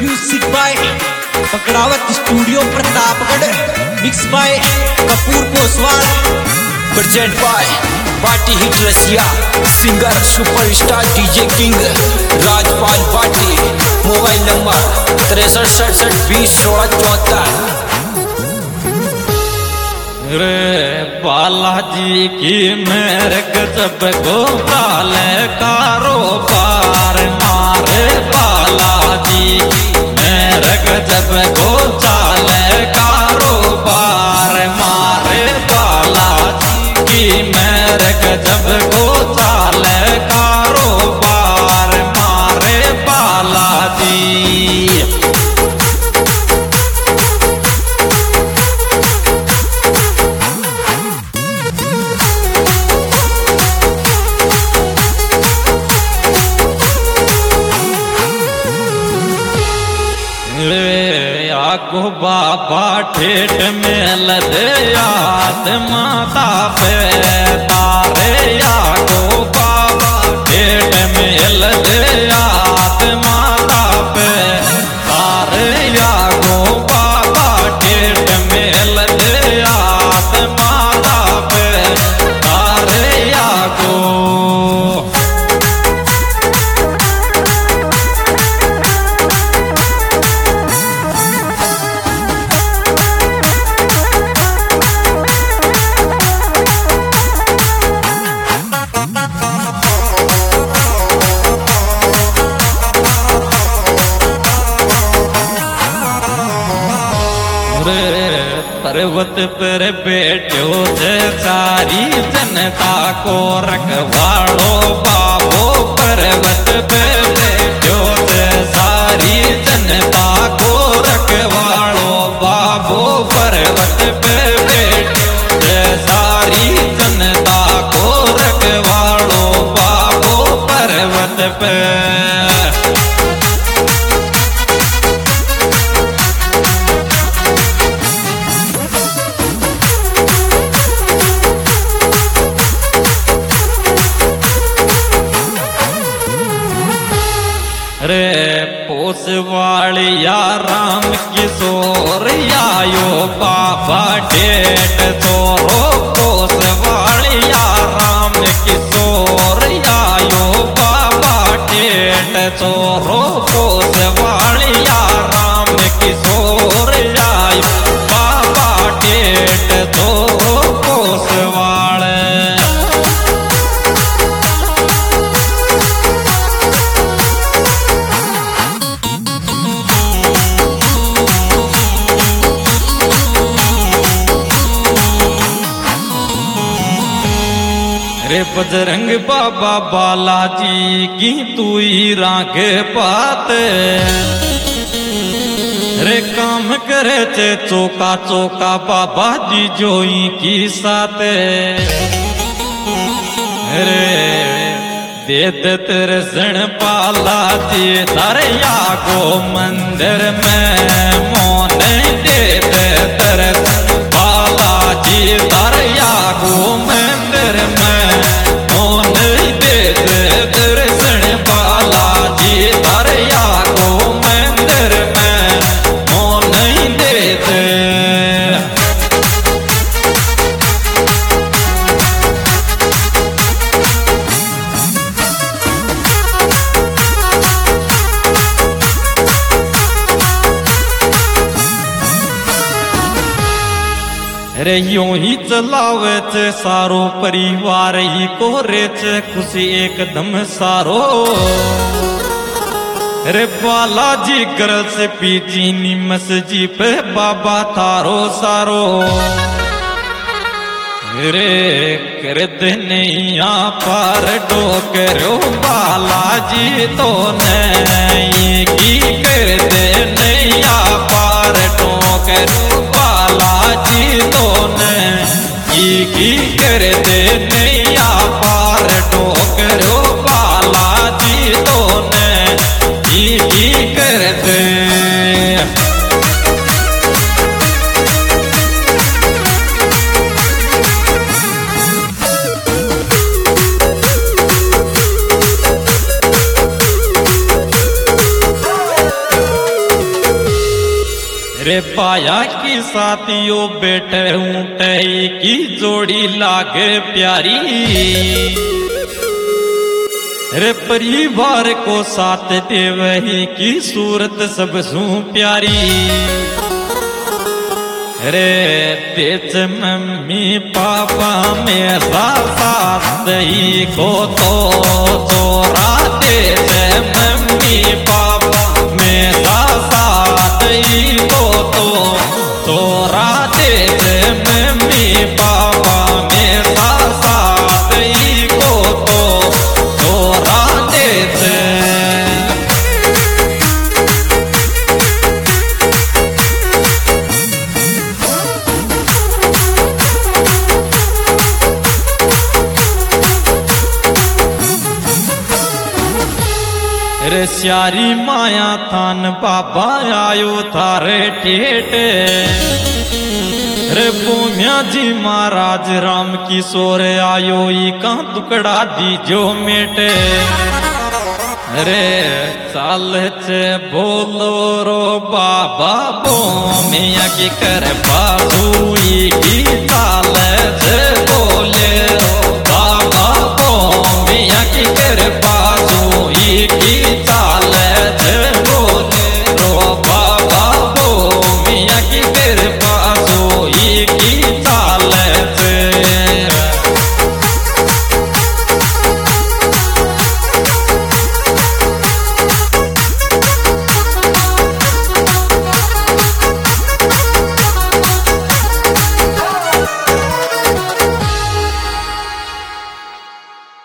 Music by पकड़ावत studio Pratapgarh, mix by Kapoor Poswal, present by party hit Rasiya, singer superstar DJ king Rajpal party. Mobile number 6367201674। रे बालाजी की मेरे गजब गोपाल कारोबार, मारे बालाजी मेरे गजब गोचाल कारोबार, मारे बालाजी की मेरे गजब गोचाल कारोबार, मारे बालाजी। आगो बाबा ठेठ में लदे याद माता पे तारे, आगो बाबा ठेठ में लदे याद माता पे तारे, आगो बाबा ठेठ में लदे याद माता पे तारे, आगो पर्वत पर बैठो से सारी जनता को रखवाड़ो बाबो, पर्वत पे बैठो से सारी जनता को रखवाड़ो बाबो, पर्वत पे बैठो से सारी जनता को रखवाड़ो बाबो, पर्वत पे। रे पोसवाड़िया राम किशोर आयो बाबा ठेठ चोरो, पोसवाड़िया राम किशोर आयो बाबा ठेठ चोरो, पोसवाड़िया राम किशोर आयो बाबा ठेठ चोरो पोसवाड़। रे बजरंग बाबा बालाजी की तू ही रागे पाते, रे काम करे चे चौका चौका बाबा जी जोई की साते, रे दे दे तेरे सण बालाजी दरिया को मंदिर में मोन दे दे तेरे बालाजी दरिया को मंदिर में मोन दे दे तेरे सण बालाजी दरिया को मंदिर में मोन दे दे। रे यूं ही चलावे चे सारो परिवार ही को रे चे खुशी एकदम सारो, रे बालाजी करल से पीजी निमस जी पे बाबा थारो सारो, रे कर दे नैया पार डोकरो बालाजी तो नहीं की कर दे नैया पार डोकरो बालाजी तो नहीं की कर दे नैया पार डोकरो बालाजी तो नहीं की कर दे। रे पाया की साथियों बैठे ऊँटे की जोड़ी लागे प्यारी, रे परिवार को साथ दे वही की सूरत सबसू प्यारी। रे तेज मम्मी पापा में साथ ही को तो चोरा तेज मम्मी पापा में साथ ही को तो चोरा तेज मम्मी पापा में साथ ही को तो चोरा तेज। रे श्यारी माया थान बाबा आयो थारे टेट, रे भूमिया जी महाराज राम किशोर आयो ई का टुकड़ा दीजो मेटे। रे चाल चे बोलो रो बाबा भूमिया की कर बाजू की चाल